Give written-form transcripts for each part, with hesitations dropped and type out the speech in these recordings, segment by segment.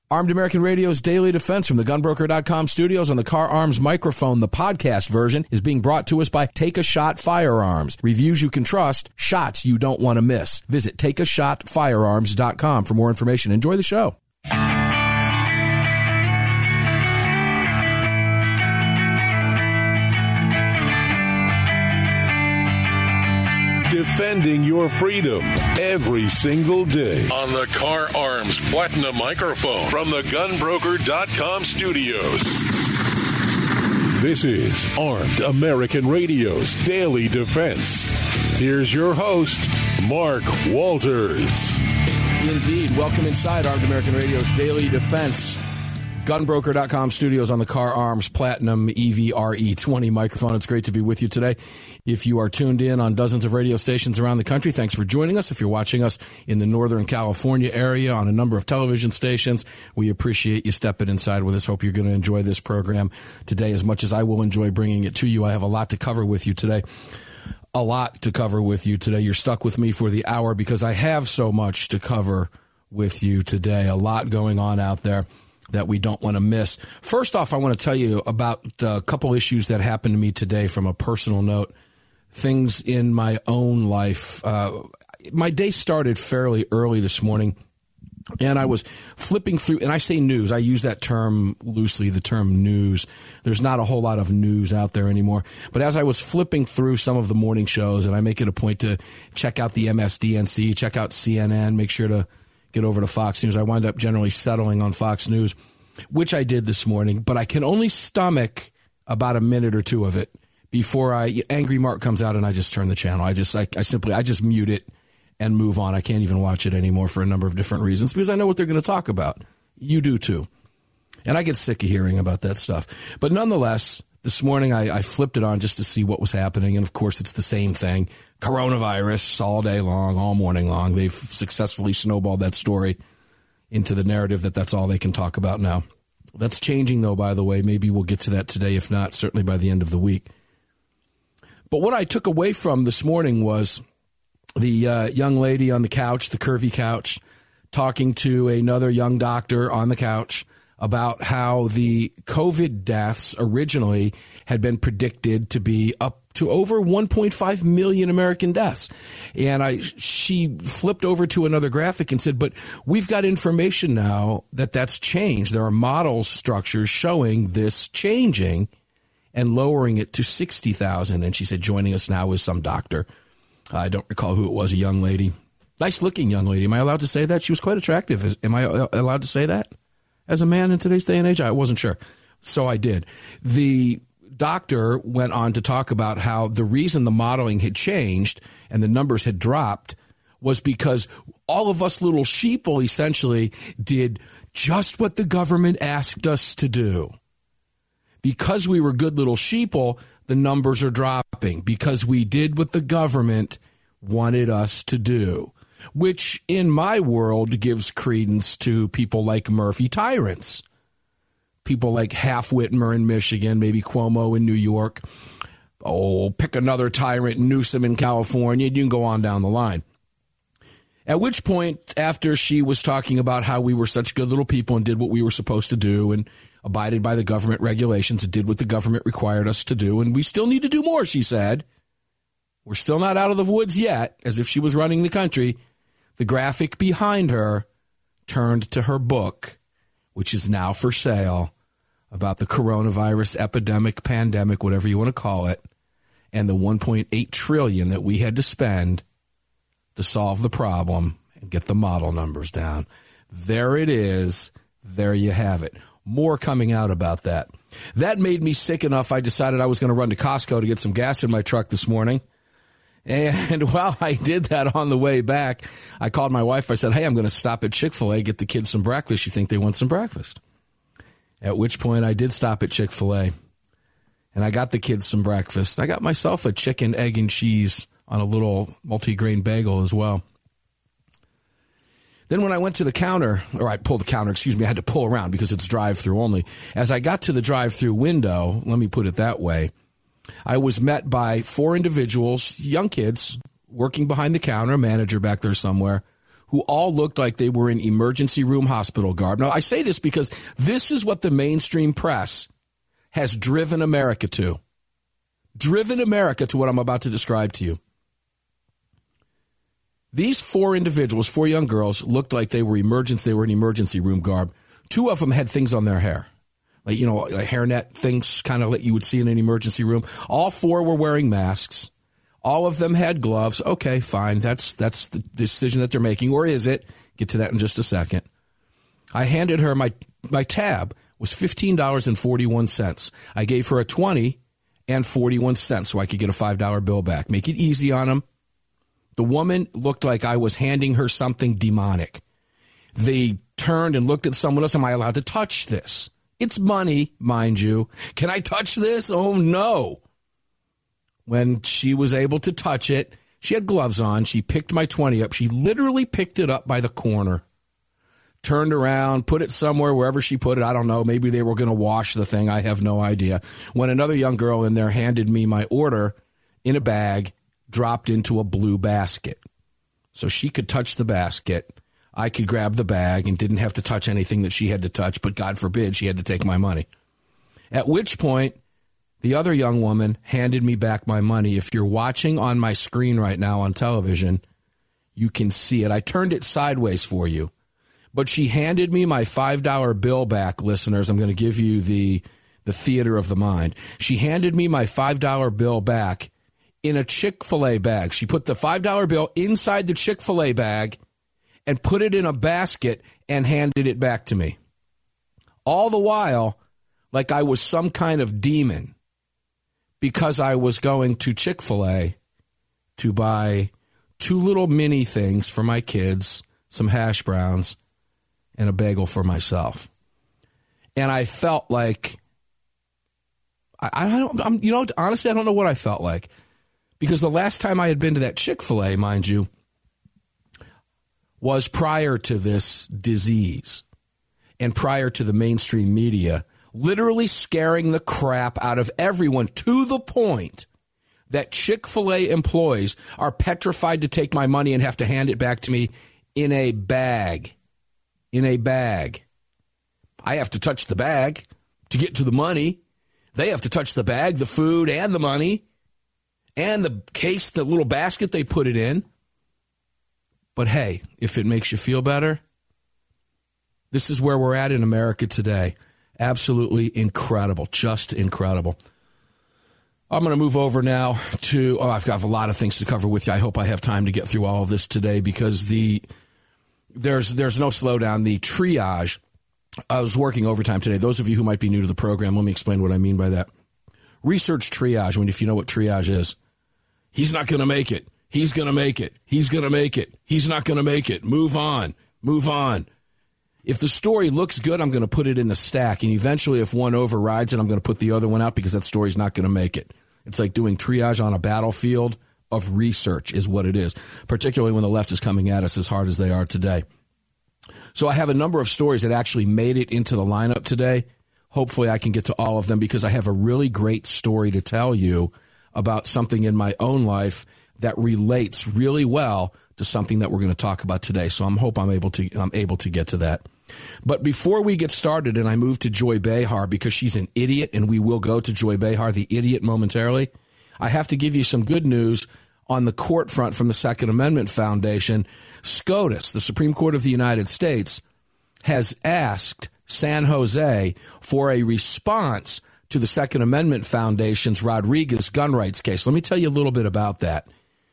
Armed American Radio's Daily Defense from the Gunbroker.com studios on the Car Arms microphone. The podcast version is being brought to us by Take a Shot Firearms. Reviews you can trust, shots you don't want to miss. Visit TakeAShotFirearms.com for more information. Enjoy the show. Defending your freedom every single day. On the Car Arms Platinum microphone from the Gunbroker.com studios. This is Armed American Radio's Daily Defense. Here's your host, Mark Walters. Indeed. Welcome inside Armed American Radio's Daily Defense. Gunbroker.com studios on the Car Arms Platinum EVRE20 microphone. It's great to be with you today. If you are tuned in on dozens of radio stations around the country, thanks for joining us. If you're watching us in the Northern California area on a number of television stations, we appreciate you stepping inside with us. Hope you're going to enjoy this program today as much as I will enjoy bringing it to you. I have a lot to cover with you today. You're stuck with me for the hour because I have so much to cover with you today. A lot going on out there that we don't want to miss. First off, I want to tell you about a couple issues that happened to me today from a personal note, things in my own life. My day started fairly early this morning, and I was flipping through, and I say news. I use that term loosely, the term news. There's not a whole lot of news out there anymore. But as I was flipping through some of the morning shows, and I make it a point to check out the MSDNC, check out CNN, make sure to get over to Fox News. I wind up generally settling on Fox News, which I did this morning, but I can only stomach about a minute or two of it before Angry Mark comes out and I just turn the channel. I just mute it and move on. I can't even watch it anymore for a number of different reasons because I know what they're going to talk about. You do too. And I get sick of hearing about that stuff. But nonetheless, this morning I flipped it on just to see what was happening. And of course, it's the same thing. Coronavirus all day long, all morning long. They've successfully snowballed that story into the narrative that that's all they can talk about now. That's changing, though, by the way. Maybe we'll get to that today, if not, certainly by the end of the week. But what I took away from this morning was the young lady on the couch, the curvy couch, talking to another young doctor on the couch about how the COVID deaths originally had been predicted to be up to over 1.5 million American deaths. And she flipped over to another graphic and said, but we've got information now that that's changed. There are model structures showing this changing and lowering it to 60,000. And she said, joining us now is some doctor. I don't recall who it was, a young lady. Nice-looking young lady. Am I allowed to say that? She was quite attractive. Am I allowed to say that as a man in today's day and age? I wasn't sure. So I did. The doctor went on to talk about how the reason the modeling had changed and the numbers had dropped was because all of us little sheeple essentially did just what the government asked us to do. Because we were good little sheeple, the numbers are dropping because we did what the government wanted us to do, which in my world gives credence to people like Murphy tyrants. People like Half Whitmer in Michigan, maybe Cuomo in New York. Oh, pick another tyrant, Newsom in California. You can go on down the line. At which point, after she was talking about how we were such good little people and did what we were supposed to do and abided by the government regulations and did what the government required us to do, and we still need to do more, she said. We're still not out of the woods yet, as if she was running the country. The graphic behind her turned to her book, which is now for sale, about the coronavirus epidemic, pandemic, whatever you want to call it, and the $1.8 trillion that we had to spend to solve the problem and get the model numbers down. There it is. There you have it. More coming out about that. That made me sick enough, I decided I was going to run to Costco to get some gas in my truck this morning. And while I did that on the way back, I called my wife. I said, hey, I'm going to stop at Chick-fil-A, get the kids some breakfast. You think they want some breakfast? At which point I did stop at Chick-fil-A, and I got the kids some breakfast. I got myself a chicken, egg, and cheese on a little multi-grain bagel as well. Then when I went to the counter, or I pulled the counter, I had to pull around because it's drive-through only. As I got to the drive-through window, let me put it that way, I was met by 4 individuals, young kids, working behind the counter, a manager back there somewhere, who all looked like they were in emergency room hospital garb. Now, I say this because this is what the mainstream press has driven America to. Driven America to what I'm about to describe to you. These four individuals, four young girls, looked like they were in emergency room garb. Two of them had things on their hair. Like, like hairnet things kind of like you would see in an emergency room. All four were wearing masks. All of them had gloves. Okay, fine. That's the decision that they're making. Or is it? Get to that in just a second. I handed her my tab was $15.41. I gave her a 20 and 41 cents so I could get a $5 bill back. Make it easy on them. The woman looked like I was handing her something demonic. They turned and looked at someone else. Am I allowed to touch this? It's money, mind you. Can I touch this? Oh, no. When she was able to touch it, she had gloves on. She picked my 20 up. She literally picked it up by the corner, turned around, put it somewhere, wherever she put it. I don't know. Maybe they were going to wash the thing. I have no idea. When another young girl in there handed me my order in a bag, dropped into a blue basket. So she could touch the basket. I could grab the bag and didn't have to touch anything that she had to touch, but God forbid she had to take my money. At which point, the other young woman handed me back my money. If you're watching on my screen right now on television, you can see it. I turned it sideways for you. But she handed me my $5 bill back, listeners. I'm going to give you the theater of the mind. She handed me my $5 bill back in a Chick-fil-A bag. She put the $5 bill inside the Chick-fil-A bag and put it in a basket and handed it back to me. All the while, like I was some kind of demon, because I was going to Chick-fil-A to buy two little mini things for my kids, some hash browns, and a bagel for myself. And I felt like, honestly, I don't know what I felt like. Because the last time I had been to that Chick-fil-A, mind you, was prior to this disease and prior to the mainstream media literally scaring the crap out of everyone to the point that Chick-fil-A employees are petrified to take my money and have to hand it back to me in a bag. In a bag. I have to touch the bag to get to the money. They have to touch the bag, the food, and the money. And the case, the little basket they put it in. But hey, if it makes you feel better, this is where we're at in America today. Absolutely incredible. Just incredible. I'm going to move over now to, I've got a lot of things to cover with you. I hope I have time to get through all of this today because there's no slowdown. The triage, I was working overtime today. Those of you who might be new to the program, let me explain what I mean by that. Research triage, if you know what triage is. He's not going to make it. He's going to make it. He's going to make it. He's not going to make it. Move on. Move on. If the story looks good, I'm going to put it in the stack. And eventually, if one overrides it, I'm going to put the other one out because that story's not going to make it. It's like doing triage on a battlefield of research is what it is, particularly when the left is coming at us as hard as they are today. So I have a number of stories that actually made it into the lineup today. Hopefully I can get to all of them because I have a really great story to tell you about something in my own life that relates really well to something that we're going to talk about today. So I'm able to get to that. But before we get started and I move to Joy Behar because she's an idiot and we will go to Joy Behar, the idiot, momentarily, I have to give you some good news on the court front from the Second Amendment Foundation. SCOTUS, the Supreme Court of the United States, has asked San Jose for a response to the Second Amendment Foundation's Rodriguez gun rights case. Let me tell you a little bit about that.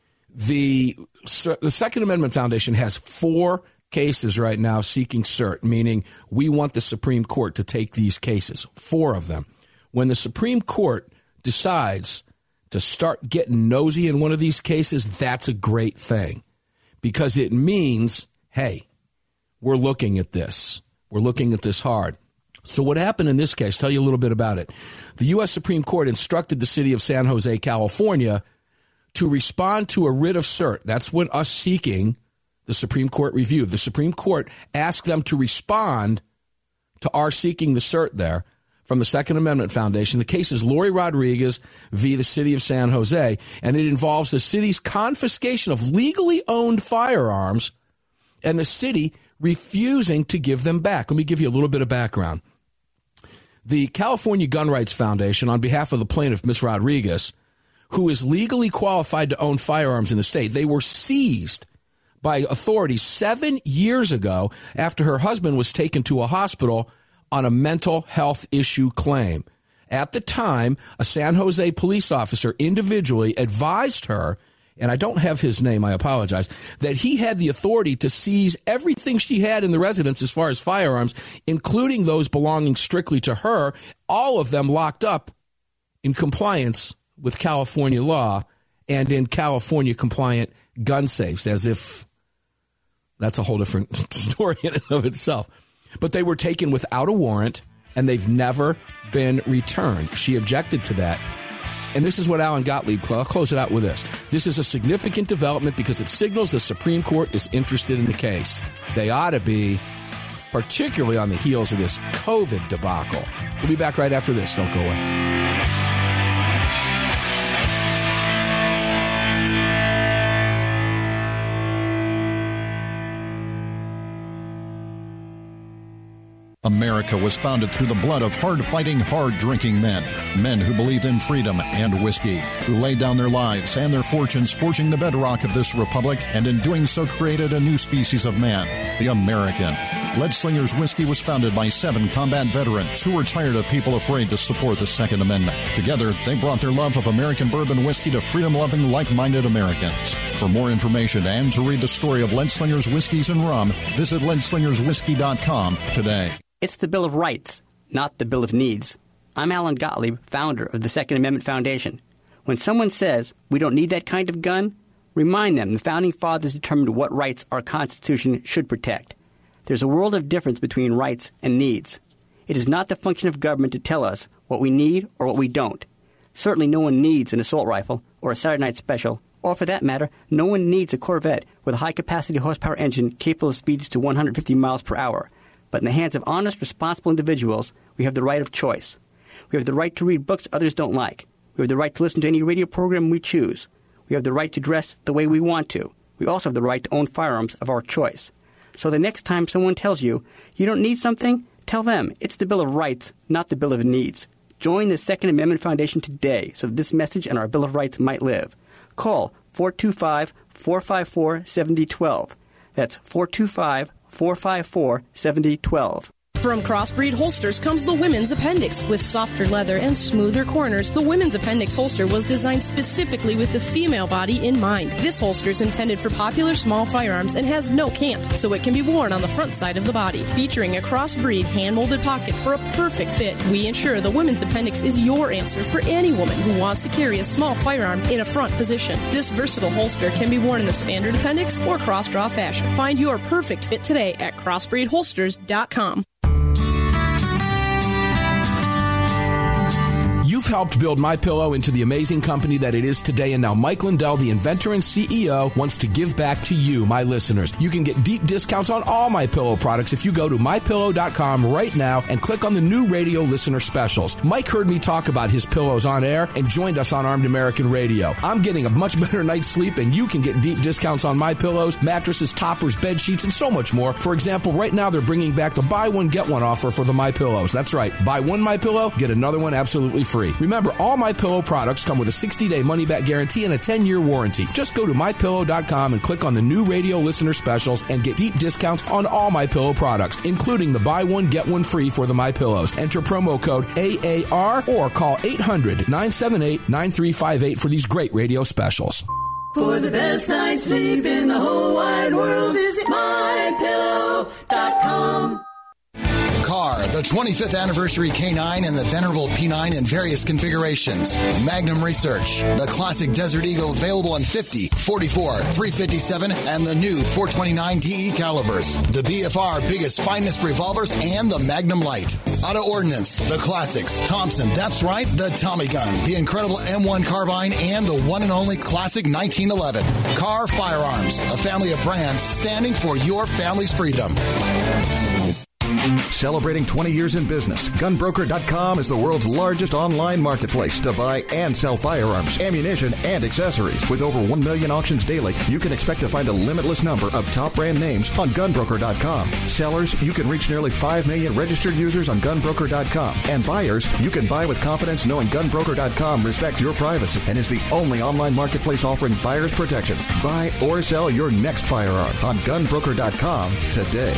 The Second Amendment Foundation has 4 cases right now seeking cert, meaning we want the Supreme Court to take these cases, 4 of them. When the Supreme Court decides to start getting nosy in one of these cases, that's a great thing because it means, hey, we're looking at this. We're looking at this hard. So what happened in this case, tell you a little bit about it. The U.S. Supreme Court instructed the city of San Jose, California, to respond to a writ of cert. That's what us seeking the Supreme Court review. The Supreme Court asked them to respond to our seeking the cert there from the Second Amendment Foundation. The case is Lori Rodriguez v. the city of San Jose, and it involves the city's confiscation of legally owned firearms and the city refusing to give them back. Let me give you a little bit of background. The California Gun Rights Foundation, on behalf of the plaintiff, Ms. Rodriguez, who is legally qualified to own firearms in the state, they were seized by authorities 7 years ago after her husband was taken to a hospital on a mental health issue claim. At the time, a San Jose police officer individually advised her, and I don't have his name, I apologize, that he had the authority to seize everything she had in the residence as far as firearms, including those belonging strictly to her, all of them locked up in compliance with California law and in California compliant gun safes, as if that's a whole different story in and of itself. But they were taken without a warrant, and they've never been returned. She objected to that. And this is what Alan Gottlieb, I'll close it out with this. This is a significant development because it signals the Supreme Court is interested in the case. They ought to be, particularly on the heels of this COVID debacle. We'll be back right after this. Don't go away. America was founded through the blood of hard-fighting, hard-drinking men. Men who believed in freedom and whiskey, who laid down their lives and their fortunes forging the bedrock of this republic, and in doing so created a new species of man, the American. Leadslingers Whiskey was founded by 7 combat veterans who were tired of people afraid to support the Second Amendment. Together, they brought their love of American bourbon whiskey to freedom-loving, like-minded Americans. For more information and to read the story of Leadslingers Whiskeys and Rum, visit leadslingerswhiskey.com today. It's the Bill of Rights, not the Bill of Needs. I'm Alan Gottlieb, founder of the Second Amendment Foundation. When someone says we don't need that kind of gun, remind them the Founding Fathers determined what rights our Constitution should protect. There's a world of difference between rights and needs. It is not the function of government to tell us what we need or what we don't. Certainly no one needs an assault rifle or a Saturday Night Special, or for that matter, no one needs a Corvette with a high-capacity horsepower engine capable of speeds to 150 miles per hour. But in the hands of honest, responsible individuals, we have the right of choice. We have the right to read books others don't like. We have the right to listen to any radio program we choose. We have the right to dress the way we want to. We also have the right to own firearms of our choice. So the next time someone tells you, you don't need something, tell them it's the Bill of Rights, not the Bill of Needs. Join the Second Amendment Foundation today so that this message and our Bill of Rights might live. Call 425-454-7012. That's 425-454-7012. From Crossbreed Holsters comes the Women's Appendix. With softer leather and smoother corners, the Women's Appendix holster was designed specifically with the female body in mind. This holster is intended for popular small firearms and has no cant, so it can be worn on the front side of the body. Featuring a crossbreed hand-molded pocket for a perfect fit, we ensure the Women's Appendix is your answer for any woman who wants to carry a small firearm in a front position. This versatile holster can be worn in the standard appendix or cross-draw fashion. Find your perfect fit today at crossbreedholsters.com. You've helped build MyPillow into the amazing company that it is today, and now Mike Lindell, the inventor and CEO, wants to give back to you, my listeners. You can get deep discounts on all MyPillow products if you go to MyPillow.com right now and click on the new radio listener specials. Mike heard me talk about his pillows on air and joined us on Armed American Radio. I'm getting a much better night's sleep, and you can get deep discounts on MyPillows, mattresses, toppers, bed sheets, and so much more. For example, right now they're bringing back the buy one, get one offer for the MyPillows. That's right. Buy one MyPillow, get another one absolutely free. Remember, all MyPillow products come with a 60-day money-back guarantee and a 10-year warranty. Just go to MyPillow.com and click on the new radio listener specials and get deep discounts on all MyPillow products, including the buy one, get one free for the MyPillows. Enter promo code AAR or call 800-978-9358 for these great radio specials. For the best night's sleep in the whole wide world, visit MyPillow.com. Car, the 25th anniversary K9 and the venerable P9 in various configurations. Magnum Research, the classic Desert Eagle available in 50, 44, 357, and the new 429 DE calibers. The BFR biggest, finest revolvers and the Magnum Light. Auto Ordnance, the classics. Thompson, that's right, the Tommy gun, the incredible M1 carbine, and the one and only classic 1911. Car Firearms, a family of brands standing for your family's freedom. Celebrating 20 years in business, GunBroker.com is the world's largest online marketplace to buy and sell firearms, ammunition, and accessories. With over 1 million auctions daily, you can expect to find a limitless number of top brand names on GunBroker.com. Sellers, you can reach nearly 5 million registered users on GunBroker.com. And buyers, you can buy with confidence knowing GunBroker.com respects your privacy and is the only online marketplace offering buyers protection. Buy or sell your next firearm on GunBroker.com today.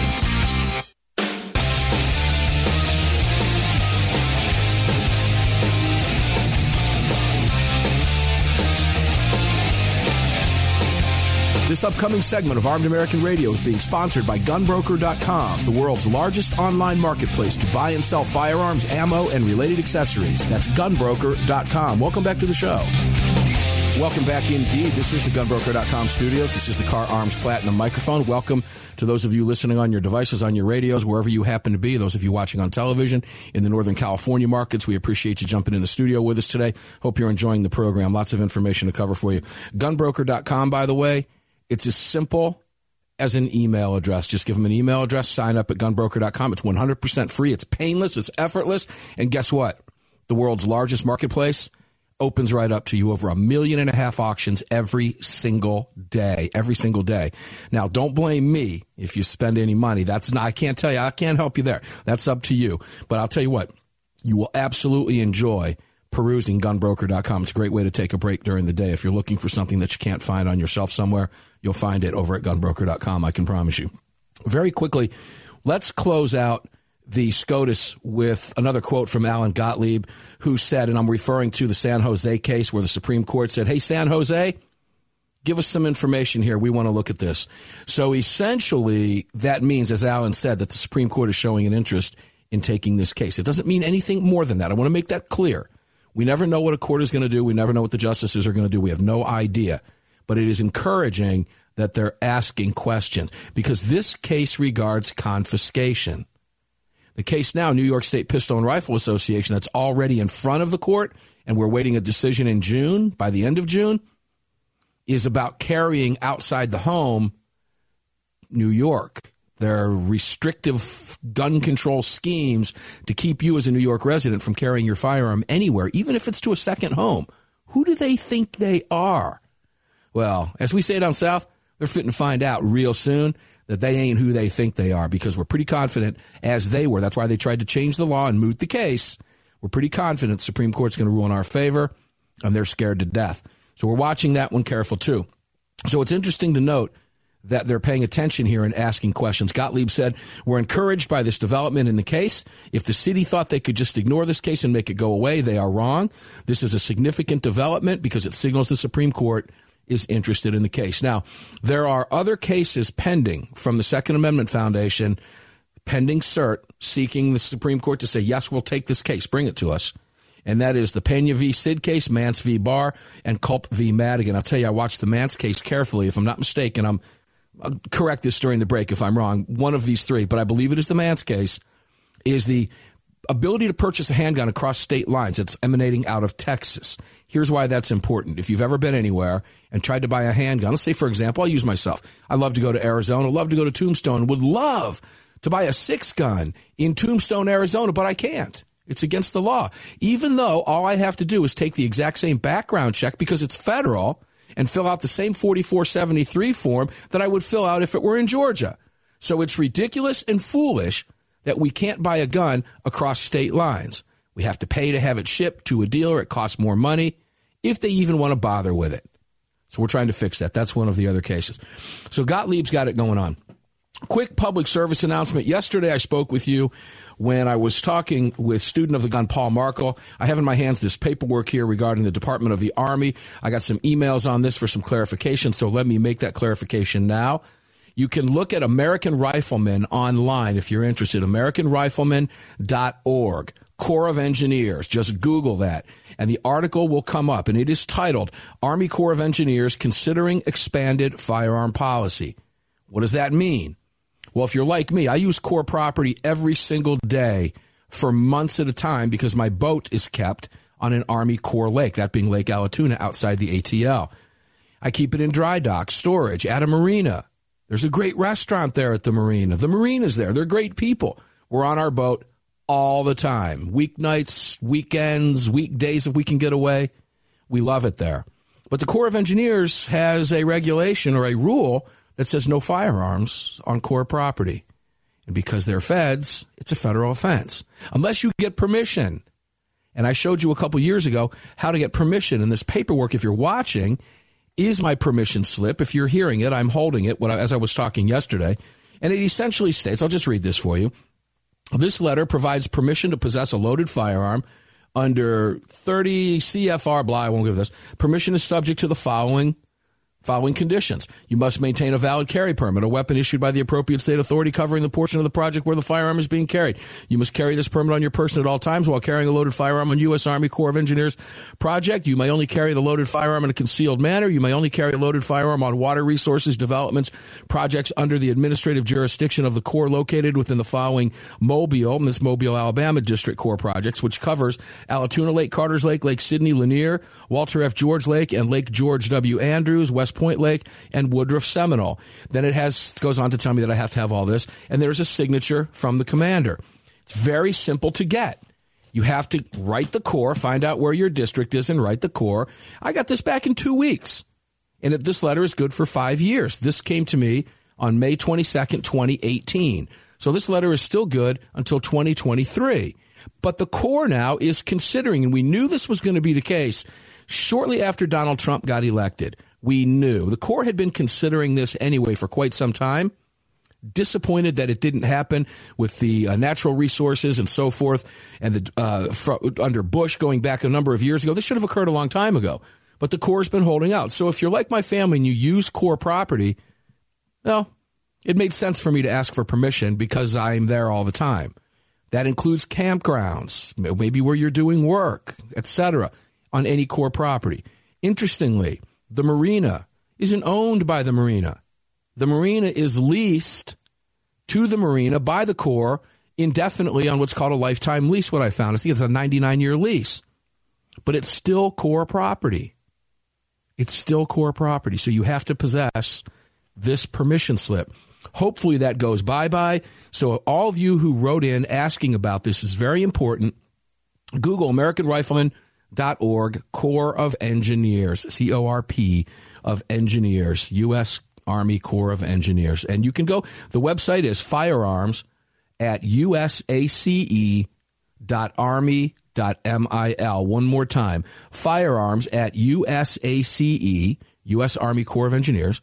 This upcoming segment of Armed American Radio is being sponsored by GunBroker.com, the world's largest online marketplace to buy and sell firearms, ammo, and related accessories. That's GunBroker.com. Welcome back to the show. Welcome back indeed. This is the GunBroker.com studios. This is the Car Arms Platinum microphone. Welcome to those of you listening on your devices, on your radios, wherever you happen to be. Those of you watching on television in the Northern California markets, we appreciate you jumping in the studio with us today. Hope you're enjoying the program. Lots of information to cover for you. GunBroker.com, by the way, it's as simple as an email address. Just give them an email address, sign up at GunBroker.com. It's 100% free. It's painless. It's effortless. And guess what? The world's largest marketplace opens right up to you. Over 1.5 million auctions every single day. Every single day. Now, don't blame me if you spend any money. That's not, I can't tell you. I can't help you there. That's up to you. But I'll tell you what, you will absolutely enjoy perusing GunBroker.com. It's a great way to take a break during the day. If you're looking for something that you can't find on your shelf somewhere, you'll find it over at GunBroker.com, I can promise you. Very quickly, let's close out the SCOTUS with another quote from Alan Gottlieb, who said, and I'm referring to the San Jose case where the Supreme Court said, hey, San Jose, give us some information here. We want to look at this. So essentially, that means, as Alan said, that the Supreme Court is showing an interest in taking this case. It doesn't mean anything more than that. I want to make that clear. We never know what a court is going to do. We never know what the justices are going to do. We have no idea. But it is encouraging that they're asking questions because this case regards confiscation. The case now, New York State Pistol and Rifle Association, that's already in front of the court, and we're waiting a decision in June, by the end of June, is about carrying outside the home New York. Their restrictive gun control schemes to keep you as a New York resident from carrying your firearm anywhere, even if it's to a second home. Who do they think they are? Well, as we say down south, they're fitting to find out real soon that they ain't who they think they are, because we're pretty confident, as they were. That's why they tried to change the law and moot the case. We're pretty confident the Supreme Court's going to rule in our favor, and they're scared to death. So we're watching that one careful, too. So it's interesting to note that they're paying attention here and asking questions. Gottlieb said, we're encouraged by this development in the case. If the city thought they could just ignore this case and make it go away, they are wrong. This is a significant development because it signals the Supreme Court is interested in the case. Now, there are other cases pending from the Second Amendment Foundation, pending cert, seeking the Supreme Court to say, yes, we'll take this case, bring it to us. And that is the Pena v. Sid case, Mance v. Barr, and Culp v. Madigan. I'll tell you, I watched the Mance case carefully. If I'm not mistaken, I'll correct this during the break if I'm wrong, one of these three, but I believe it is the Mance case, is the ability to purchase a handgun across state lines. It's emanating out of Texas. Here's why that's important. If you've ever been anywhere and tried to buy a handgun, let's say, for example, I'll use myself. I love to go to Arizona, love to go to Tombstone, would love to buy a 6-gun in Tombstone, Arizona, but I can't. It's against the law. Even though all I have to do is take the exact same background check because it's federal and fill out the same 4473 form that I would fill out if it were in Georgia. So it's ridiculous and foolish that we can't buy a gun across state lines. We have to pay to have it shipped to a dealer. It costs more money if they even want to bother with it. So we're trying to fix that. That's one of the other cases. So Gottlieb's got it going on. Quick public service announcement. Yesterday I spoke with you when I was talking with student of the gun Paul Markle. I have in my hands this paperwork here regarding the Department of the Army. I got some emails on this for some clarification, so let me make that clarification now. You can look at American Rifleman online if you're interested, AmericanRifleman.org. Corps of Engineers. Just Google that, and the article will come up, and it is titled, Army Corps of Engineers Considering Expanded Firearm Policy. What does that mean? Well, if you're like me, I use Corps property every single day for months at a time because my boat is kept on an Army Corps lake, that being Lake Allatoona outside the ATL. I keep it in dry dock, storage, at a marina. There's a great restaurant there at the marina. The marina's there. They're great people. We're on our boat all the time. Weeknights, weekends, weekdays if we can get away. We love it there. But the Corps of Engineers has a regulation or a rule that says no firearms on Corps property. And because they're feds, it's a federal offense. Unless you get permission. And I showed you a couple years ago how to get permission. And this paperwork, if you're watching, is my permission slip. If you're hearing it, I'm holding it as I was talking yesterday. And it essentially states, I'll just read this for you. This letter provides permission to possess a loaded firearm under 30 CFR, blah, I won't give this. Permission is subject to the following conditions. You must maintain a valid carry permit, a weapon issued by the appropriate state authority covering the portion of the project where the firearm is being carried. You must carry this permit on your person at all times while carrying a loaded firearm on U.S. Army Corps of Engineers project. You may only carry the loaded firearm in a concealed manner. You may only carry a loaded firearm on water resources developments projects under the administrative jurisdiction of the Corps located within the following Mobile, Alabama District Corps projects, which covers Alatoona Lake, Carters Lake, Lake Sidney, Lanier, Walter F. George Lake, and Lake George W. Andrews, West Point Lake, and Woodruff Seminole. Then it goes on to tell me that I have to have all this, and there's a signature from the commander. It's very simple to get. You have to write the Corps, find out where your district is, and write the Corps. I got this back in 2 weeks, and this letter is good for 5 years. This came to me on May 22nd, 2018. So this letter is still good until 2023. But the Corps now is considering, and we knew this was going to be the case shortly after Donald Trump got elected. We knew. The Corps had been considering this anyway for quite some time. Disappointed that it didn't happen with the natural resources and so forth, and under Bush going back a number of years ago. This should have occurred a long time ago. But the Corps has been holding out. So if you're like my family and you use Corps property, well, it made sense for me to ask for permission because I'm there all the time. That includes campgrounds, maybe where you're doing work, etc., on any Corps property. Interestingly, the marina isn't owned by the marina. The marina is leased to the marina by the Corps indefinitely on what's called a lifetime lease, what I found. I think it's a 99-year lease. But it's still Corps property. It's still Corps property. So you have to possess this permission slip. Hopefully that goes bye-bye. So all of you who wrote in asking about this is very important. Google American Rifleman.org, Corps of Engineers, C-O-R-P of Engineers, U.S. Army Corps of Engineers. And you can go, the website is firearms at usace.army.mil. One more time, firearms at USACE, U.S. Army Corps of Engineers,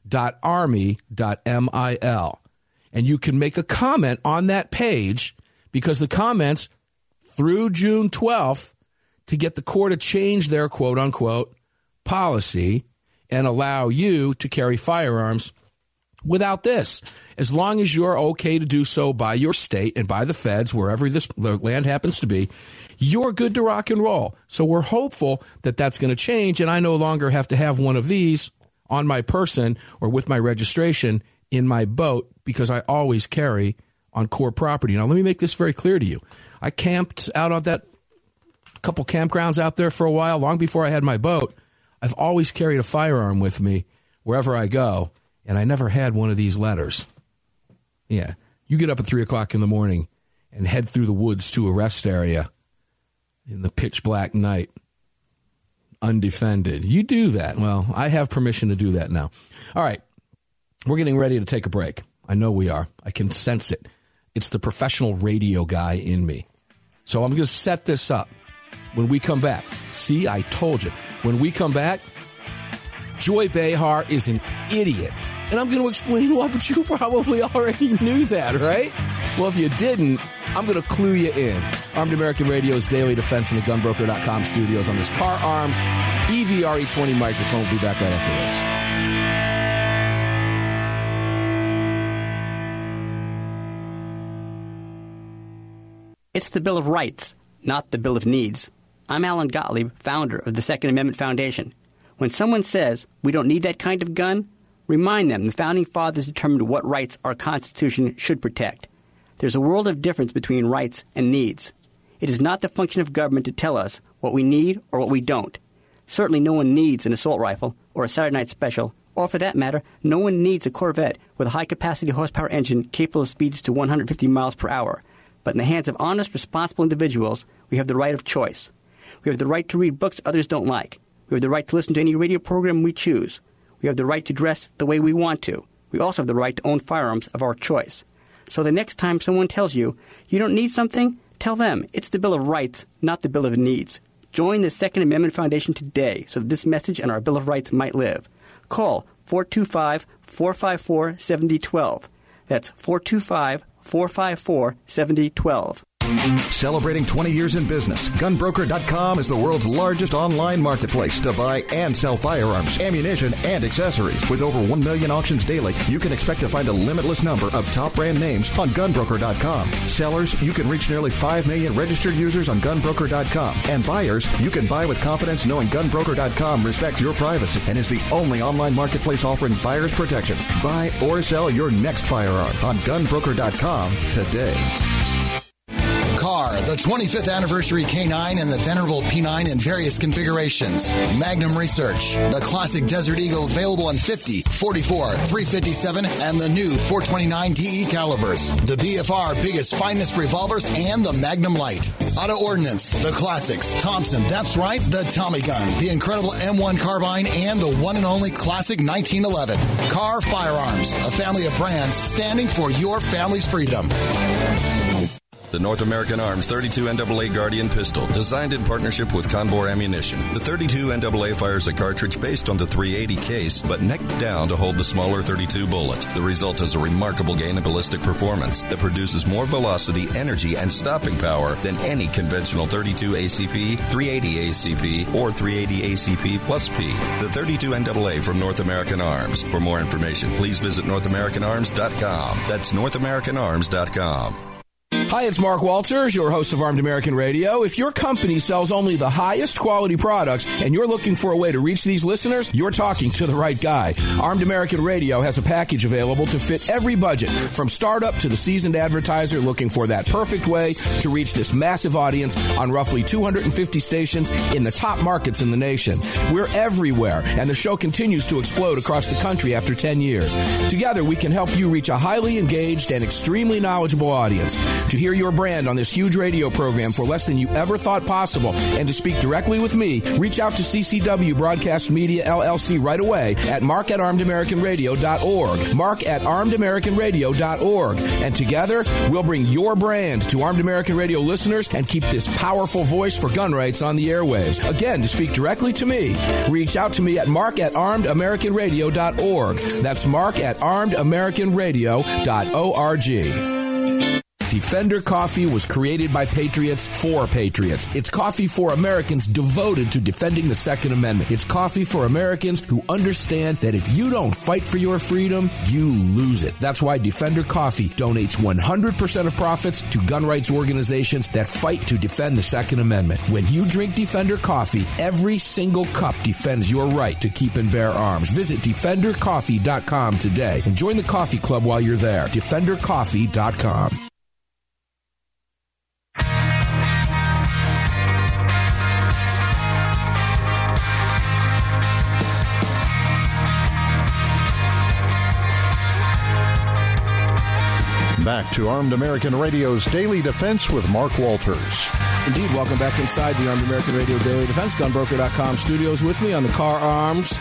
.army.mil. And you can make a comment on that page because the comments through June 12th to get the Corps to change their quote-unquote policy and allow you to carry firearms without this. As long as you're okay to do so by your state and by the feds, wherever the land happens to be, you're good to rock and roll. So we're hopeful that that's going to change, and I no longer have to have one of these on my person or with my registration in my boat because I always carry on Corps property. Now, let me make this very clear to you. I camped out on that couple campgrounds out there for a while, long before I had my boat. I've always carried a firearm with me wherever I go, and I never had one of these letters. Yeah, you get up at 3 o'clock in the morning and head through the woods to a rest area in the pitch black night, undefended. You do that. Well, I have permission to do that now. All right, we're getting ready to take a break. I know we are. I can sense it. It's the professional radio guy in me. So I'm going to set this up. When we come back, see, I told you. When we come back, Joy Behar is an idiot. And I'm going to explain why, but you probably already knew that, right? Well, if you didn't, I'm going to clue you in. Armed American Radio's Daily Defense in the GunBroker.com studios on this Car Arms EVR-E20 microphone. We'll be back right after this. It's the Bill of Rights, not the Bill of Needs. I'm Alan Gottlieb, founder of the Second Amendment Foundation. When someone says we don't need that kind of gun, remind them the Founding Fathers determined what rights our Constitution should protect. There's a world of difference between rights and needs. It is not the function of government to tell us what we need or what we don't. Certainly no one needs an assault rifle or a Saturday Night Special, or for that matter, no one needs a Corvette with a high-capacity horsepower engine capable of speeds to 150 miles per hour. But in the hands of honest, responsible individuals, we have the right of choice. We have the right to read books others don't like. We have the right to listen to any radio program we choose. We have the right to dress the way we want to. We also have the right to own firearms of our choice. So the next time someone tells you you don't need something, tell them it's the Bill of Rights, not the Bill of Needs. Join the Second Amendment Foundation today so that this message and our Bill of Rights might live. Call 425-454-7012. That's 425-454-7012. Celebrating 20 years in business, GunBroker.com is the world's largest online marketplace to buy and sell firearms, ammunition, and accessories. With over 1 million auctions daily, you can expect to find a limitless number of top brand names on GunBroker.com. Sellers, you can reach nearly 5 million registered users on GunBroker.com. And buyers, you can buy with confidence knowing GunBroker.com respects your privacy and is the only online marketplace offering buyers protection. Buy or sell your next firearm on GunBroker.com today. Car, the 25th anniversary K9 and the venerable P9 in various configurations. Magnum Research, the classic Desert Eagle available in 50, 44, 357, and the new 429 DE calibers. The BFR biggest finest revolvers and the Magnum Light. Auto Ordnance, the classics. Thompson, that's right, the Tommy gun, the incredible M1 carbine, and the one and only classic 1911. Car Firearms, a family of brands standing for your family's freedom. The North American Arms 32 NAA Guardian pistol, designed in partnership with Conbor Ammunition. The 32 NAA fires a cartridge based on the 380 case, but neck down to hold the smaller 32 bullet. The result is a remarkable gain in ballistic performance that produces more velocity, energy, and stopping power than any conventional 32 ACP, 380 ACP, or 380 ACP plus P. The 32 NAA from North American Arms. For more information, please visit NorthAmericanArms.com. That's NorthAmericanArms.com. Hi, it's Mark Walters, your host of Armed American Radio. If your company sells only the highest quality products and you're looking for a way to reach these listeners, you're talking to the right guy. Armed American Radio has a package available to fit every budget, from startup to the seasoned advertiser looking for that perfect way to reach this massive audience on roughly 250 stations in the top markets in the nation. We're everywhere, and the show continues to explode across the country after 10 years. Together, we can help you reach a highly engaged and extremely knowledgeable audience. To hear your brand on this huge radio program for less than you ever thought possible and to speak directly with me, reach out to CCW Broadcast Media LLC right away at mark@armedamericanradio.org. mark@armedamericanradio.org. And together, we'll bring your brand to Armed American Radio listeners and keep this powerful voice for gun rights on the airwaves. Again, to speak directly to me, reach out to me at mark@armedamericanradio.org. That's mark@armedamericanradio.org. Defender Coffee was created by patriots for patriots. It's coffee for Americans devoted to defending the Second Amendment. It's coffee for Americans who understand that if you don't fight for your freedom, you lose it. That's why Defender Coffee donates 100% of profits to gun rights organizations that fight to defend the Second Amendment. When you drink Defender Coffee, every single cup defends your right to keep and bear arms. Visit DefenderCoffee.com today and join the coffee club while you're there. DefenderCoffee.com. Back to Armed American Radio's Daily Defense with Mark Walters. Indeed, welcome back inside the Armed American Radio Daily Defense. GunBroker.com studios with me on the Car Arms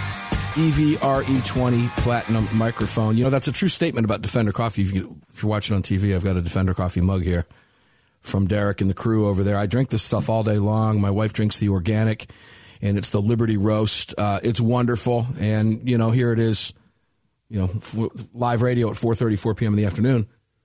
EVRE20 Platinum microphone. You know, that's a true statement about Defender Coffee. If you're watching on TV, I've got a Defender Coffee mug here from Derek and the crew over there. I drink this stuff all day long. My wife drinks the organic, and it's the Liberty Roast. It's wonderful. And, you know, here it is. You know, live radio at 4:34 p.m. in the afternoon.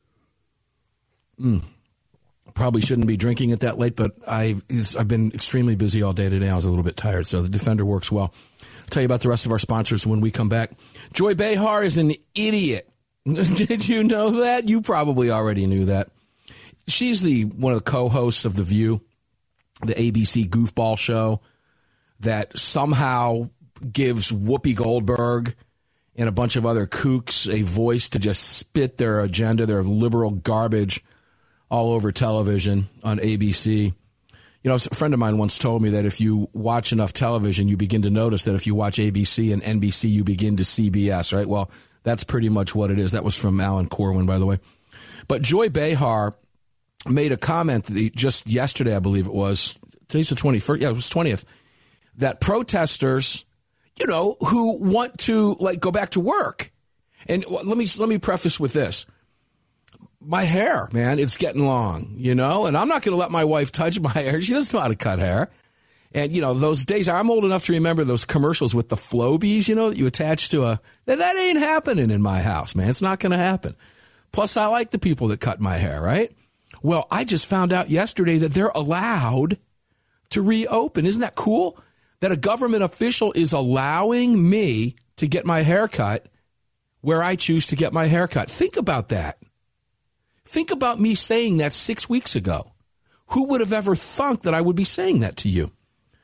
Probably shouldn't be drinking it that late, but I've been extremely busy all day today. I was a little bit tired, so the Defender works well. I'll tell you about the rest of our sponsors when we come back. Joy Behar is an idiot. Did you know that? You probably already knew that. She's one of the co-hosts of The View, the ABC goofball show that somehow gives Whoopi Goldberg and a bunch of other kooks a voice to just spit their agenda, their liberal garbage, all over television on ABC. You know, a friend of mine once told me that if you watch enough television, you begin to notice that if you watch ABC and NBC, you begin to CBS, right? Well, that's pretty much what it is. That was from Alan Corwin, by the way. But Joy Behar made a comment just yesterday, I believe it was. Today's the 21st. Yeah, it was 20th. That protesters, who want to go back to work. And let me preface with this. My hair, man, it's getting long, and I'm not going to let my wife touch my hair. She doesn't know how to cut hair. And, those days, I'm old enough to remember those commercials with the Flobies, that you attach to that ain't happening in my house, man. It's not going to happen. Plus, I like the people that cut my hair, right? Well, I just found out yesterday that they're allowed to reopen. Isn't that cool? That a government official is allowing me to get my hair cut where I choose to get my hair cut. Think about that. Think about me saying that 6 weeks ago. Who would have ever thunk that I would be saying that to you?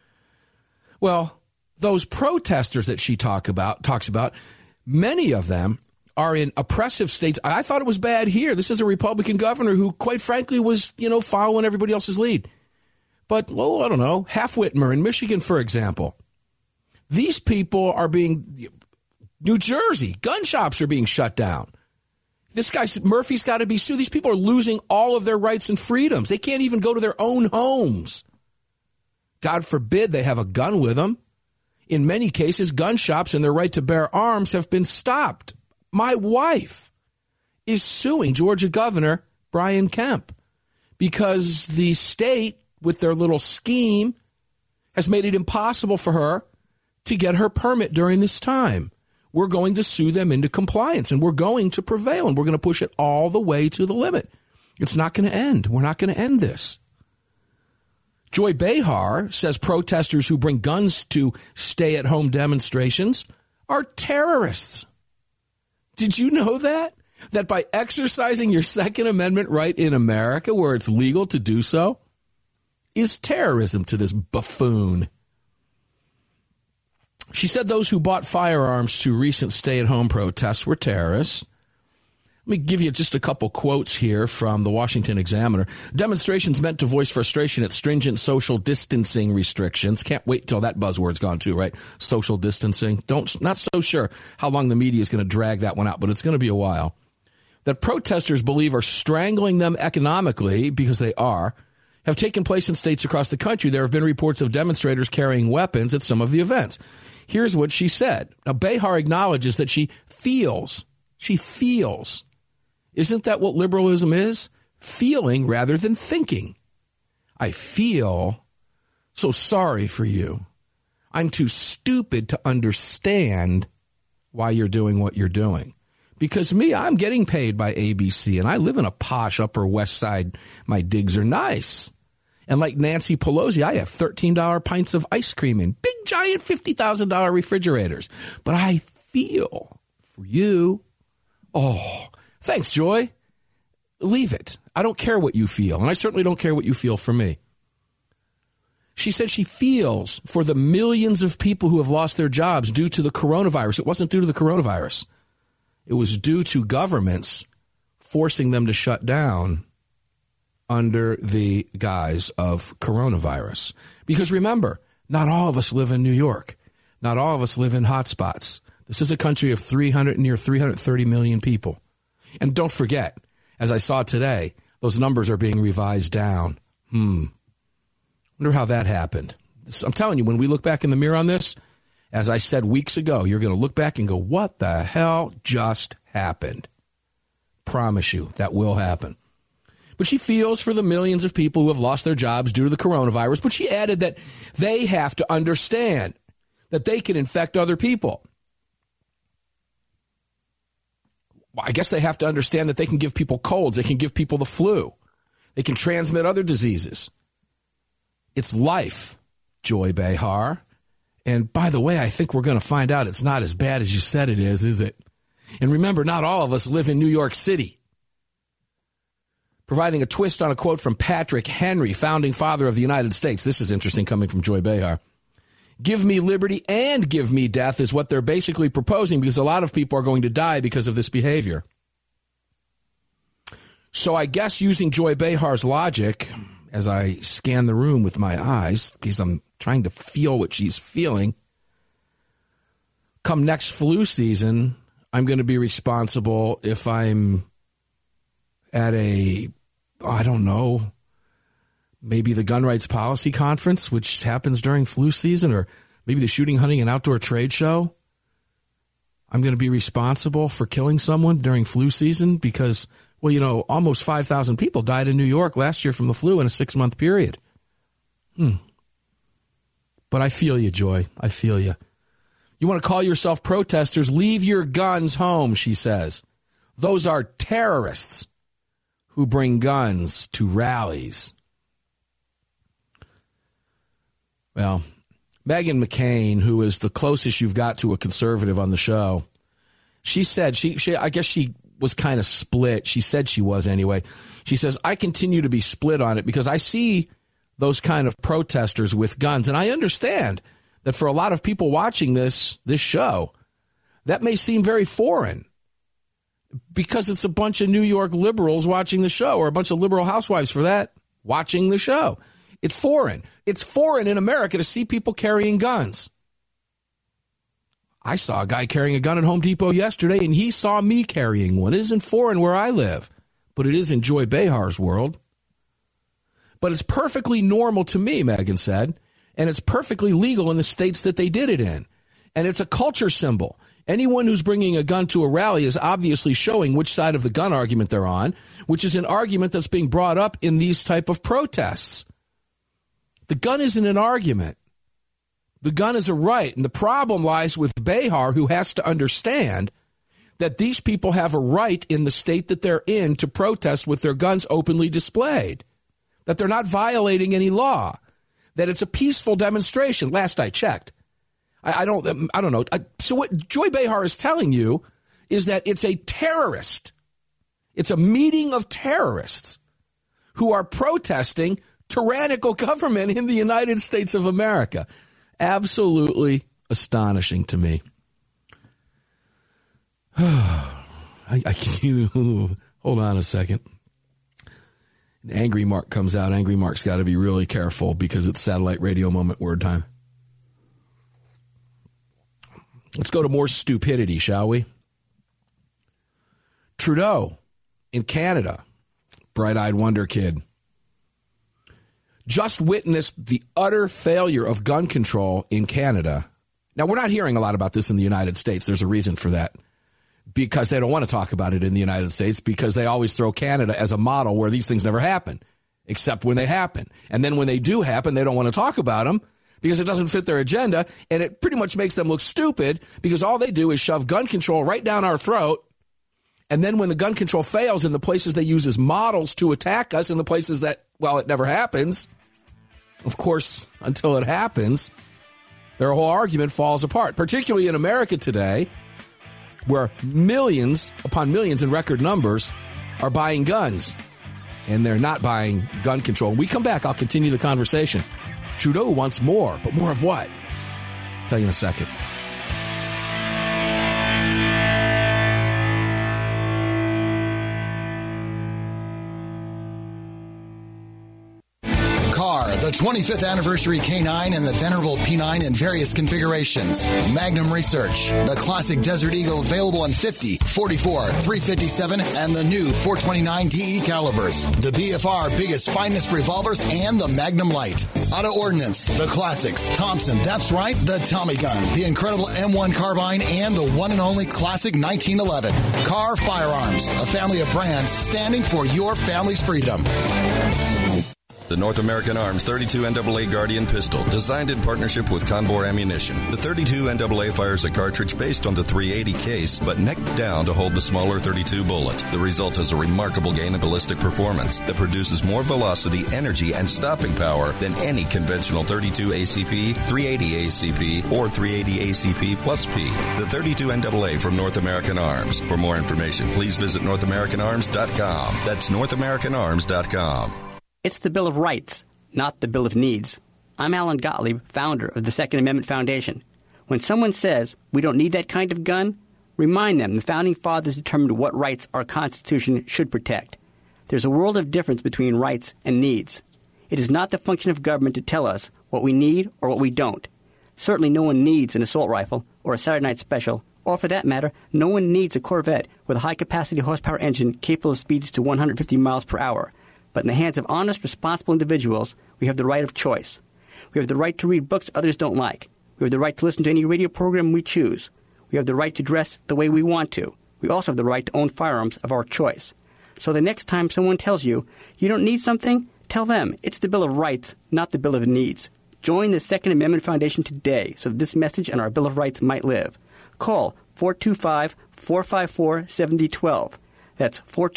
Well, those protesters that she talks about, many of them are in oppressive states. I thought it was bad here. This is a Republican governor who, quite frankly, was, following everybody else's lead. But, I don't know, Half-Whitmer in Michigan, for example. These people are New Jersey, gun shops are being shut down. This guy, Murphy's got to be sued. These people are losing all of their rights and freedoms. They can't even go to their own homes. God forbid they have a gun with them. In many cases, gun shops and their right to bear arms have been stopped. My wife is suing Georgia Governor Brian Kemp because the state, with their little scheme, has made it impossible for her to get her permit during this time. We're going to sue them into compliance, and we're going to prevail, and we're going to push it all the way to the limit. It's not going to end. We're not going to end this. Joy Behar says protesters who bring guns to stay-at-home demonstrations are terrorists. Did you know that? That by exercising your Second Amendment right in America, where it's legal to do so, is terrorism to this buffoon. She said those who bought firearms to recent stay-at-home protests were terrorists. Let me give you just a couple quotes here from the Washington Examiner. Demonstrations meant to voice frustration at stringent social distancing restrictions. Can't wait till that buzzword's gone too, right? Social distancing. Not so sure how long the media is going to drag that one out, but it's going to be a while. That protesters believe are strangling them economically, because they are, have taken place in states across the country. There have been reports of demonstrators carrying weapons at some of the events. Here's what she said. Now, Behar acknowledges that she feels. Isn't that what liberalism is? Feeling rather than thinking. I feel so sorry for you. I'm too stupid to understand why you're doing what you're doing. Because I'm getting paid by ABC, and I live in a posh Upper West Side. My digs are nice. And like Nancy Pelosi, I have $13 pints of ice cream in big, giant $50,000 refrigerators. But I feel for you. Oh, thanks, Joy. Leave it. I don't care what you feel, and I certainly don't care what you feel for me. She said she feels for the millions of people who have lost their jobs due to the coronavirus. It wasn't due to the coronavirus. It was due to governments forcing them to shut down under the guise of coronavirus. Because remember, not all of us live in New York. Not all of us live in hot spots. This is a country of near 330 million people. And don't forget, as I saw today, those numbers are being revised down. Wonder how that happened. I'm telling you, when we look back in the mirror on this, as I said weeks ago, you're going to look back and go, what the hell just happened? Promise you, that will happen. But she feels for the millions of people who have lost their jobs due to the coronavirus. But she added that they have to understand that they can infect other people. Well, I guess they have to understand that they can give people colds. They can give people the flu. They can transmit other diseases. It's life, Joy Behar. And by the way, I think we're going to find out it's not as bad as you said it is it? And remember, not all of us live in New York City. Providing a twist on a quote from Patrick Henry, founding father of the United States. This is interesting coming from Joy Behar. Give me liberty and give me death is what they're basically proposing, because a lot of people are going to die because of this behavior. So I guess using Joy Behar's logic, as I scan the room with my eyes, because I'm trying to feel what she's feeling, come next flu season, I'm going to be responsible if I'm at a I don't know, maybe the Gun Rights Policy Conference, which happens during flu season, or maybe the Shooting, Hunting, and Outdoor Trade Show. I'm going to be responsible for killing someone during flu season because, well, you know, almost 5,000 people died in New York last year from the flu in a 6-month period. But I feel you, Joy. I feel you. You want to call yourself protesters? Leave your guns home, she says. Those are terrorists who bring guns to rallies. Well, Meghan McCain, who is the closest you've got to a conservative on the show, she said, I guess she was kind of split. She said she was anyway. She says, I continue to be split on it because I see those kind of protesters with guns. And I understand that for a lot of people watching this show, that may seem very foreign because it's a bunch of New York liberals watching the show, or a bunch of liberal housewives for that watching the show. It's foreign. It's foreign in America to see people carrying guns. I saw a guy carrying a gun at Home Depot yesterday, and he saw me carrying one. It isn't foreign where I live, but it is in Joy Behar's world. But it's perfectly normal to me, Meghan said, and it's perfectly legal in the states that they did it in. And it's a culture symbol. Anyone who's bringing a gun to a rally is obviously showing which side of the gun argument they're on, which is an argument that's being brought up in these type of protests. The gun isn't an argument. The gun is a right. And the problem lies with Behar, who has to understand that these people have a right in the state that they're in to protest with their guns openly displayed, that they're not violating any law, that it's a peaceful demonstration. Last I checked. I don't know. So what Joy Behar is telling you is that it's a terrorist. It's a meeting of terrorists who are protesting tyrannical government in the United States of America. Absolutely astonishing to me. I can't, hold on a second. Angry Mark comes out. Angry Mark's got to be really careful because it's satellite radio moment word time. Let's go to more stupidity, shall we? Trudeau in Canada, bright-eyed wonder kid, just witnessed the utter failure of gun control in Canada. Now, we're not hearing a lot about this in the United States. There's a reason for that. Because they don't want to talk about it in the United States, because they always throw Canada as a model where these things never happen, except when they happen. And then when they do happen, they don't want to talk about them because it doesn't fit their agenda, and it pretty much makes them look stupid because all they do is shove gun control right down our throat. And then when the gun control fails in the places they use as models to attack us, in the places that, well, it never happens, of course, until it happens, their whole argument falls apart, particularly in America today, where millions upon millions in record numbers are buying guns, and they're not buying gun control. When we come back, I'll continue the conversation. Trudeau wants more, but more of what? I'll tell you in a second. The 25th anniversary K9 and the venerable P9 in various configurations. Magnum Research, the classic Desert Eagle available in 50, 44, 357, and the new 429 DE calibers. The BFR biggest finest revolvers and the Magnum Light. Auto Ordnance, the classics. Thompson, that's right, the Tommy gun, the incredible M1 carbine, and the one and only classic 1911. Carr Firearms, a family of brands standing for your family's freedom. The North American Arms 32 NAA Guardian pistol, designed in partnership with Conbor Ammunition. The 32 NAA fires a cartridge based on the .380 case, but neck down to hold the smaller .32 bullet. The result is a remarkable gain in ballistic performance that produces more velocity, energy, and stopping power than any conventional .32 ACP, .380 ACP, or .380 ACP plus P. The 32 NAA from North American Arms. For more information, please visit NorthAmericanArms.com. That's NorthAmericanArms.com. It's the Bill of Rights, not the Bill of Needs. I'm Alan Gottlieb, founder of the Second Amendment Foundation. When someone says we don't need that kind of gun, remind them the Founding Fathers determined what rights our Constitution should protect. There's a world of difference between rights and needs. It is not the function of government to tell us what we need or what we don't. Certainly no one needs an assault rifle or a Saturday Night Special, or for that matter, no one needs a Corvette with a high-capacity horsepower engine capable of speeds to 150 miles per hour. But in the hands of honest, responsible individuals, we have the right of choice. We have the right to read books others don't like. We have the right to listen to any radio program we choose. We have the right to dress the way we want to. We also have the right to own firearms of our choice. So the next time someone tells you you don't need something, tell them it's the Bill of Rights, not the Bill of Needs. Join the Second Amendment Foundation today so that this message and our Bill of Rights might live. Call 425-454-7012. That's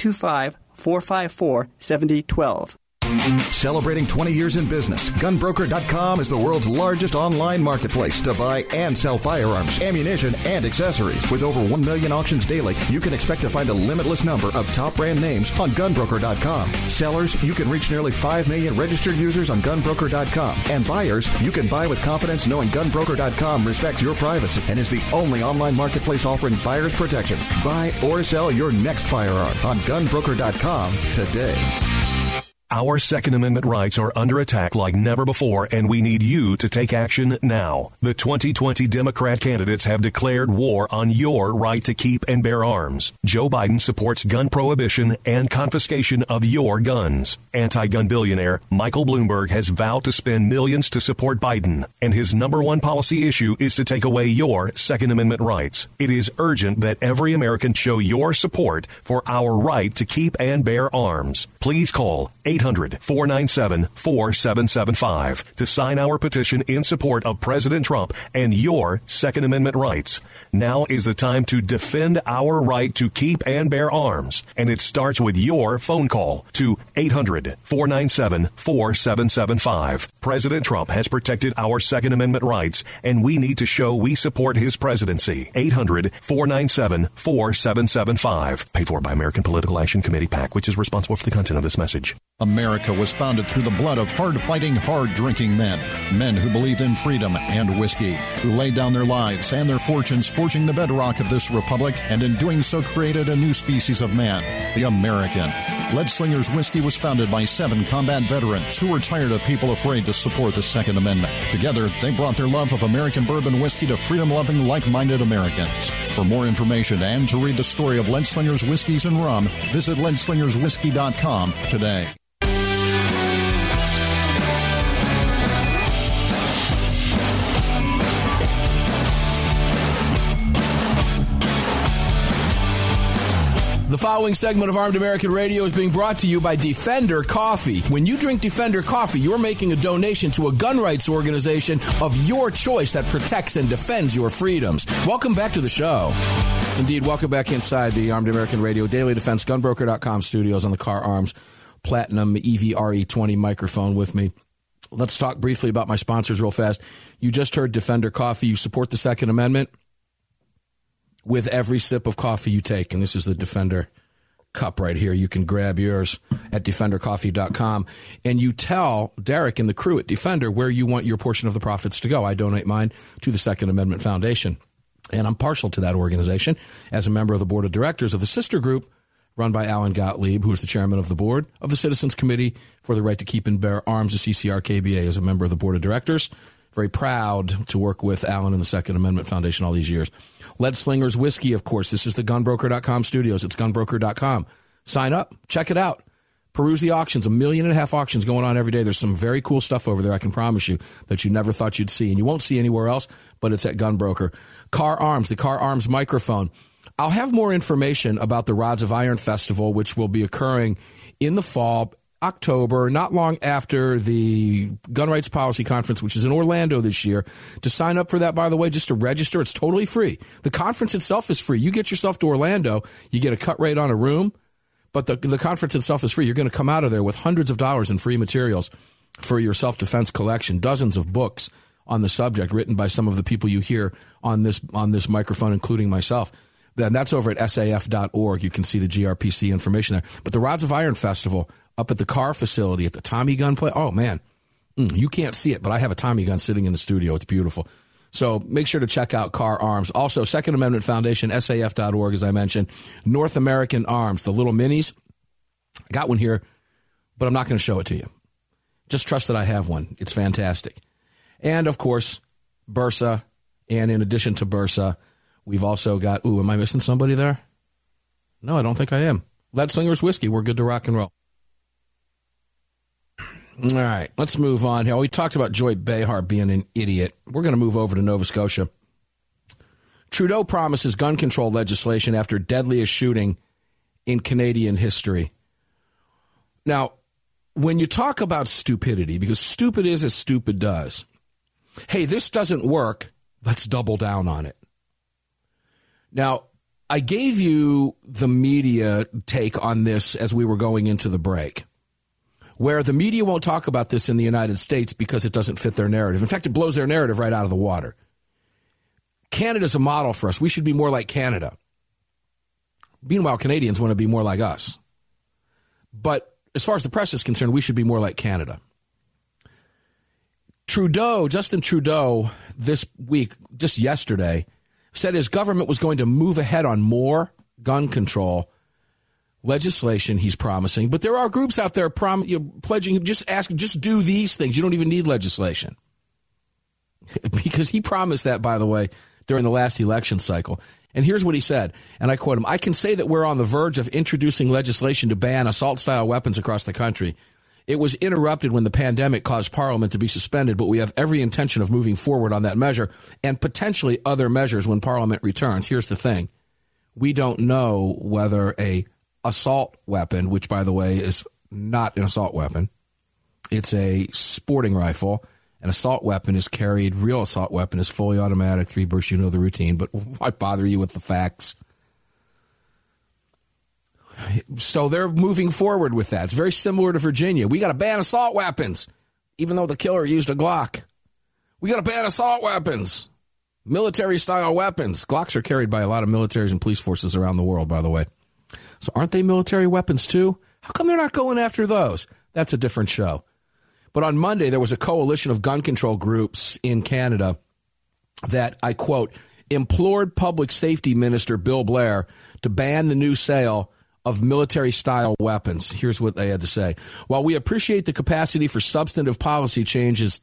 425-454-7012. Celebrating 20 years in business, GunBroker.com is the world's largest online marketplace to buy and sell firearms, ammunition, and accessories. With over 1 million auctions daily, you can expect to find a limitless number of top brand names on GunBroker.com. Sellers, you can reach nearly 5 million registered users on GunBroker.com. And buyers, you can buy with confidence knowing GunBroker.com respects your privacy and is the only online marketplace offering buyers protection. Buy or sell your next firearm on GunBroker.com today. Our Second Amendment rights are under attack like never before, and we need you to take action now. The 2020 Democrat candidates have declared war on your right to keep and bear arms. Joe Biden supports gun prohibition and confiscation of your guns. Anti-gun billionaire Michael Bloomberg has vowed to spend millions to support Biden, and his number one policy issue is to take away your Second Amendment rights. It is urgent that every American show your support for our right to keep and bear arms. Please call 800-497-4775 to sign our petition in support of President Trump and your Second Amendment rights. Now is the time to defend our right to keep and bear arms, and it starts with your phone call to 800-497-4775. President Trump has protected our Second Amendment rights, and we need to show we support his presidency. 800-497-4775. Paid for by American Political Action Committee, PAC, which is responsible for the content of this message. America was founded through the blood of hard-fighting, hard-drinking men. Men who believed in freedom and whiskey, who laid down their lives and their fortunes forging the bedrock of this republic, and in doing so created a new species of man, the American. Leadslinger's Whiskey was founded by 7 combat veterans who were tired of people afraid to support the Second Amendment. Together, they brought their love of American bourbon whiskey to freedom-loving, like-minded Americans. For more information and to read the story of Leadslinger's Whiskeys and Rum, visit leadslingerswhiskey.com today. The following segment of Armed American Radio is being brought to you by Defender Coffee. When you drink Defender Coffee, you're making a donation to a gun rights organization of your choice that protects and defends your freedoms. Welcome back to the show. Indeed, welcome back inside the Armed American Radio Daily Defense GunBroker.com studios on the Car Arms Platinum EVRE20 microphone with me. Let's talk briefly about my sponsors real fast. You just heard Defender Coffee. You support the Second Amendment with every sip of coffee you take. And this is the Defender cup right here. You can grab yours at defendercoffee.com. And you tell Derek and the crew at Defender where you want your portion of the profits to go. I donate mine to the Second Amendment Foundation. And I'm partial to that organization as a member of the board of directors of the sister group run by Alan Gottlieb, who is the chairman of the board of the Citizens Committee for the Right to Keep and Bear Arms, the CCR-KBA, as a member of the board of directors. Very proud to work with Alan and the Second Amendment Foundation all these years. Leadslinger's Whiskey, of course. This is the GunBroker.com studios. It's GunBroker.com. Sign up. Check it out. Peruse the auctions. 1.5 million auctions going on every day. There's some very cool stuff over there, I can promise you, that you never thought you'd see. And you won't see anywhere else, but it's at GunBroker. Car Arms, the Car Arms microphone. I'll have more information about the Rods of Iron Festival, which will be occurring in the fall, October, not long after the Gun Rights Policy Conference, which is in Orlando this year. To sign up for that, by the way, just to register, it's totally free. The conference itself is free. You get yourself to Orlando, you get a cut rate on a room, but the conference itself is free. You're going to come out of there with hundreds of dollars in free materials for your self-defense collection, dozens of books on the subject written by some of the people you hear on this microphone, including myself. And that's over at saf.org. You can see the GRPC information there. But the Rods of Iron Festival up at the Carr facility at the Tommy Gun play. Oh, man, you can't see it, but I have a Tommy gun sitting in the studio. It's beautiful. So make sure to check out Carr Arms. Also, Second Amendment Foundation, SAF.org, as I mentioned. North American Arms, the little minis. I got one here, but I'm not going to show it to you. Just trust that I have one. It's fantastic. And, of course, Bursa. And in addition to Bursa, we've also got, am I missing somebody there? No, I don't think I am. Leadslinger's Whiskey. We're good to rock and roll. All right, let's move on here. We talked about Joy Behar being an idiot. We're going to move over to Nova Scotia. Trudeau promises gun control legislation after deadliest shooting in Canadian history. Now, when you talk about stupidity, because stupid is as stupid does, hey, this doesn't work, let's double down on it. Now, I gave you the media take on this as we were going into the break, where the media won't talk about this in the United States because it doesn't fit their narrative. In fact, it blows their narrative right out of the water. Canada's a model for us. We should be more like Canada. Meanwhile, Canadians want to be more like us. But as far as the press is concerned, we should be more like Canada. Justin Trudeau, this week, just yesterday, said his government was going to move ahead on more gun control legislation he's promising. But there are groups out there pledging, just do these things. You don't even need legislation. Because he promised that, by the way, during the last election cycle. And here's what he said, and I quote him, "I can say that we're on the verge of introducing legislation to ban assault-style weapons across the country. It was interrupted when the pandemic caused Parliament to be suspended, but we have every intention of moving forward on that measure and potentially other measures when Parliament returns." Here's the thing. We don't know whether a assault weapon, which, by the way, is not an assault weapon, it's a sporting rifle. An assault weapon is carried, real assault weapon is fully automatic, 3 bursts, you know the routine, but why bother you with the facts? So they're moving forward with that. It's very similar to Virginia. We got to ban assault weapons, even though the killer used a Glock. We got to ban assault weapons, military-style weapons. Glocks are carried by a lot of militaries and police forces around the world, by the way. So aren't they military weapons too? How come they're not going after those? That's a different show. But on Monday, there was a coalition of gun control groups in Canada that, I quote, implored Public Safety Minister Bill Blair to ban the new sale of military-style weapons. Here's what they had to say. While we appreciate the capacity for substantive policy change is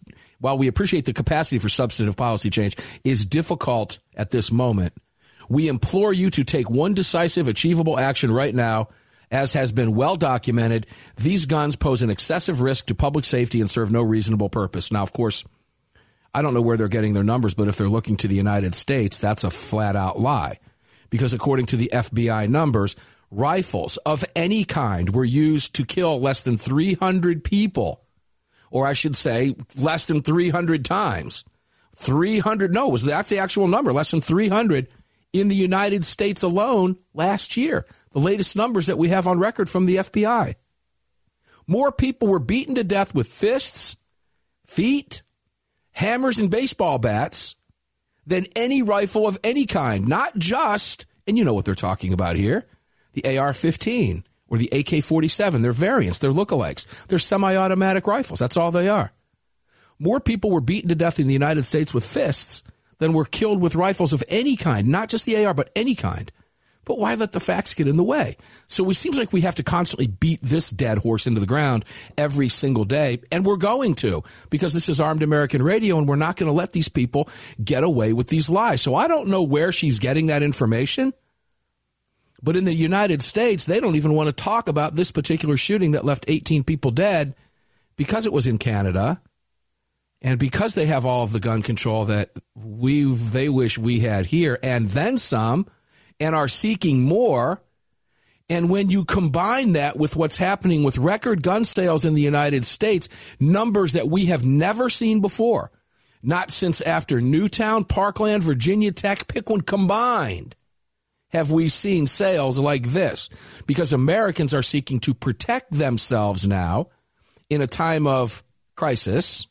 difficult at this moment, we implore you to take one decisive, achievable action right now. As has been well documented, these guns pose an excessive risk to public safety and serve no reasonable purpose. Now, of course, I don't know where they're getting their numbers, but if they're looking to the United States, that's a flat-out lie. Because according to the FBI numbers, rifles of any kind were used to kill less than 300 people. Or I should say, less than 300 times. That's the actual number, less than 300 in the United States alone last year. The latest numbers that we have on record from the FBI. More people were beaten to death with fists, feet, hammers, and baseball bats than any rifle of any kind. Not just, and you know what they're talking about here, the AR-15 or the AK-47. They're variants. They're lookalikes. They're semi-automatic rifles. That's all they are. More people were beaten to death in the United States with fists than were killed with rifles of any kind. Not just the AR, but any kind. But why let the facts get in the way? So it seems like we have to constantly beat this dead horse into the ground every single day, and we're going to, because this is Armed American Radio, and we're not going to let these people get away with these lies. So I don't know where she's getting that information, but in the United States, they don't even want to talk about this particular shooting that left 18 people dead because it was in Canada, and because they have all of the gun control that they wish we had here, and then some, and are seeking more. And when you combine that with what's happening with record gun sales in the United States, numbers that we have never seen before, not since after Newtown, Parkland, Virginia Tech, pick one combined, have we seen sales like this. Because Americans are seeking to protect themselves now in a time of crisis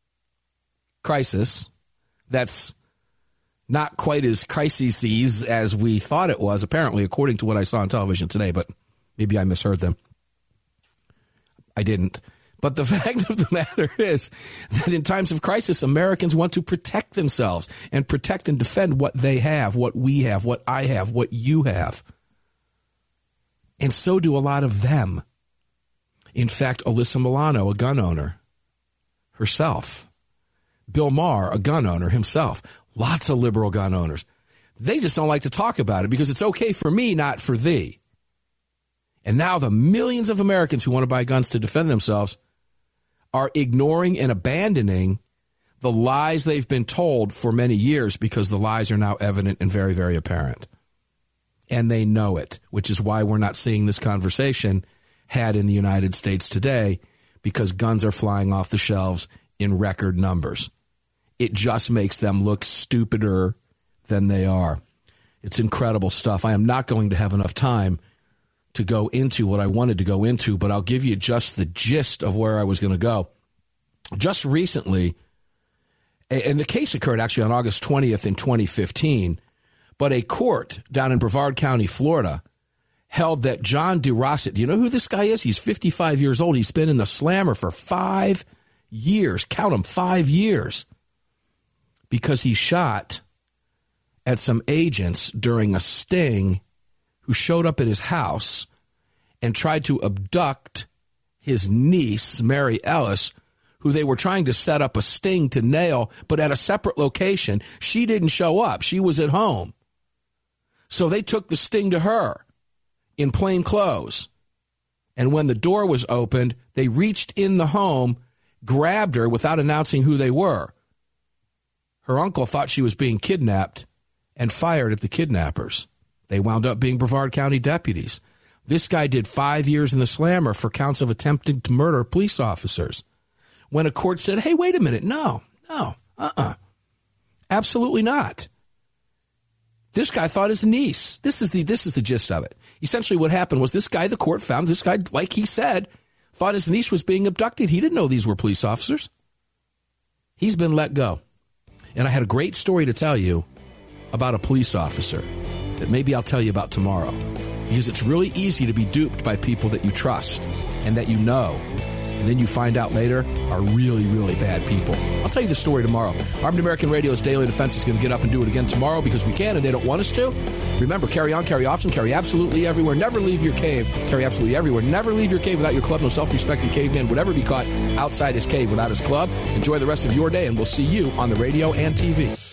that's not quite as crises as we thought it was, apparently, according to what I saw on television today, but maybe I misheard them. I didn't. But the fact of the matter is that in times of crisis, Americans want to protect themselves and protect and defend what they have, what we have, what I have, what you have. And so do a lot of them. In fact, Alyssa Milano, a gun owner herself. Bill Maher, a gun owner himself. Lots of liberal gun owners. They just don't like to talk about it because it's okay for me, not for thee. And now the millions of Americans who want to buy guns to defend themselves are ignoring and abandoning the lies they've been told for many years because the lies are now evident and very, very apparent. And they know it, which is why we're not seeing this conversation had in the United States today, because guns are flying off the shelves in record numbers. It just makes them look stupider than they are. It's incredible stuff. I am not going to have enough time to go into what I wanted to go into, but I'll give you just the gist of where I was going to go. Just recently, and the case occurred actually on August 20th in 2015, but a court down in Brevard County, Florida, held that John DeRosset, do you know who this guy is? He's 55 years old. He's been in the slammer for 5 years. Count them, 5 years. Because he shot at some agents during a sting who showed up at his house and tried to abduct his niece, Mary Ellis, who they were trying to set up a sting to nail, but at a separate location. She didn't show up. She was at home. So they took the sting to her in plain clothes. And when the door was opened, they reached in the home, grabbed her without announcing who they were. Her uncle thought she was being kidnapped and fired at the kidnappers. They wound up being Brevard County deputies. This guy did 5 years in the slammer for counts of attempting to murder police officers. When a court said, hey, wait a minute, no, absolutely not. This guy thought his niece. This is the gist of it. Essentially what happened was this guy, the court found, this guy, like he said, thought his niece was being abducted. He didn't know these were police officers. He's been let go. And I had a great story to tell you about a police officer that maybe I'll tell you about tomorrow. Because it's really easy to be duped by people that you trust and that you know. And then you find out later are really, really bad people. I'll tell you the story tomorrow. Armed American Radio's Daily Defense is going to get up and do it again tomorrow because we can and they don't want us to. Remember, carry on, carry often, carry absolutely everywhere. Never leave your cave. Carry absolutely everywhere. Never leave your cave without your club. No self-respecting caveman would ever be caught outside his cave without his club. Enjoy the rest of your day, and we'll see you on the radio and TV.